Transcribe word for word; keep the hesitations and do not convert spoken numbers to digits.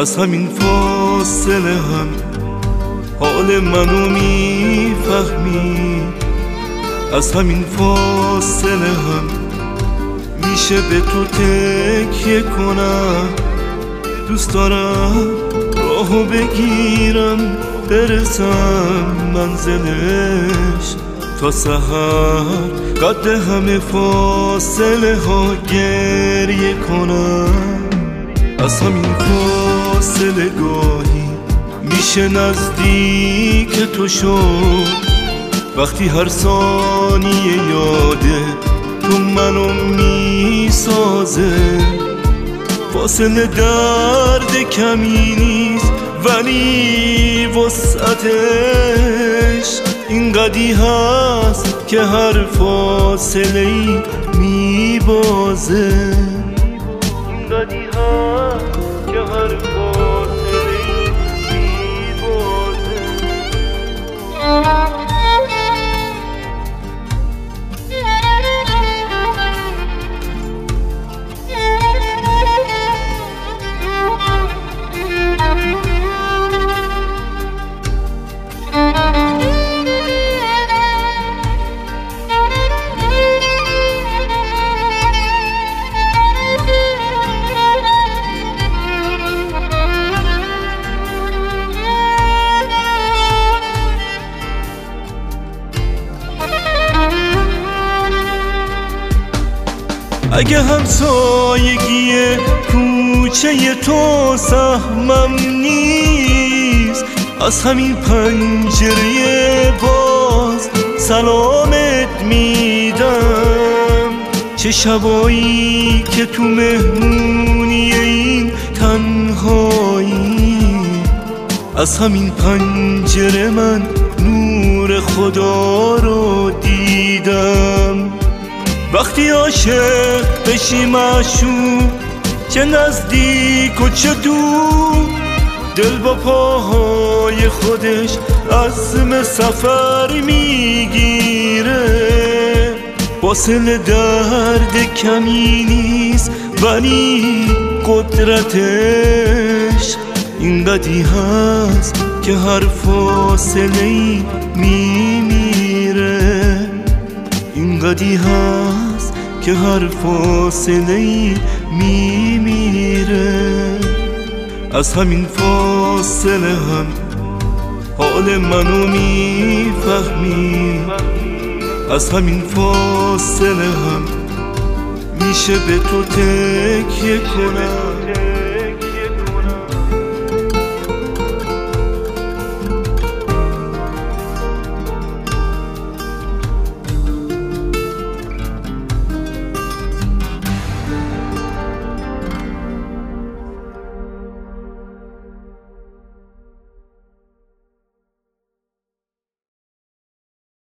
از همین فاصله هم حال منو میفهمی، از همین فاصله هم میشه به تو تکیه کنم. دوست دارم راهو بگیرم برسم منزلش تا سحر، قد همه فاصله ها گریه کنم. از همین فاصله گاهی میشه نزدیک تو شد، وقتی هر ثانیه یاده تو منو میسازه. فاصله درد کمی نیست ولی وسعتش اینقدی هست که هر فاصله ای میبازه. اینقدی هست که هر فاصله ای میبازه. اگه همسایگی کوچه تو سهمم نیست، از همین پنجره باز سلامت میدم. چه شبایی که تو مهمونی این تنهایی، از همین پنجره من نور خدا رو دیدم. وقتی عاشق بشی معشوق، چه نزدیک و چه دور، دل با پاهای خودش عزم سفر میگیره. فاصله درد کمی نیست ولی قدرتش اینقدی هست که هر فاصله ای میمیره. اینقدی هست که هر فاصله ای میمیره. از همین فاصله هم حال منو میفهمی، از همین فاصله هم میشه به تو تکیه کنم.